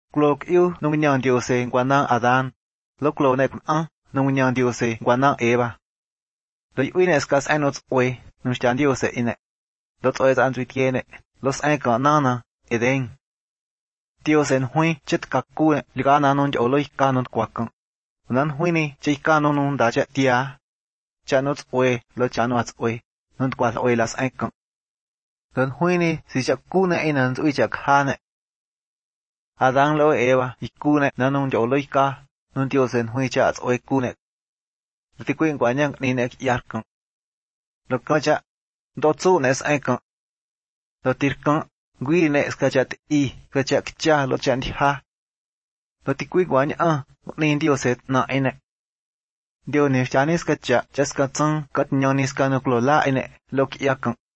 Clo yêu nung nhang điều se quan năng Adan, lo clo này cũng nung nhang điều se quan năng Eva. Rồi uy này skas anh nốt oi nung chan điều se ine. Lo oi an duy tiene, los ai cả nana Eden. Điều se hui chết các cu này, liga nanon jo loi kanon quakang. Nan hui ni chơi kanon nung đã chết tia. Cha nốt oi lo chan wat oi, nun quat oi las ai kang. Dann hui ni si chak cu này anh nan ui chak ha này. Adang lo Eva y cu này nanon jo loi ka, nun điều se hui cha oi cu này. Ti quên quả nhang ni này yar kang. Lo ka cha do chu nes ai kang. Lo tir kang gui ne ska cha i ka cha lo chan thi ha. Lo ti quên quả nhang ni điều se na ai này. Điều ne chanis ka cha ska chang kat nyang ni ska no klo la ai này lo ki yakang.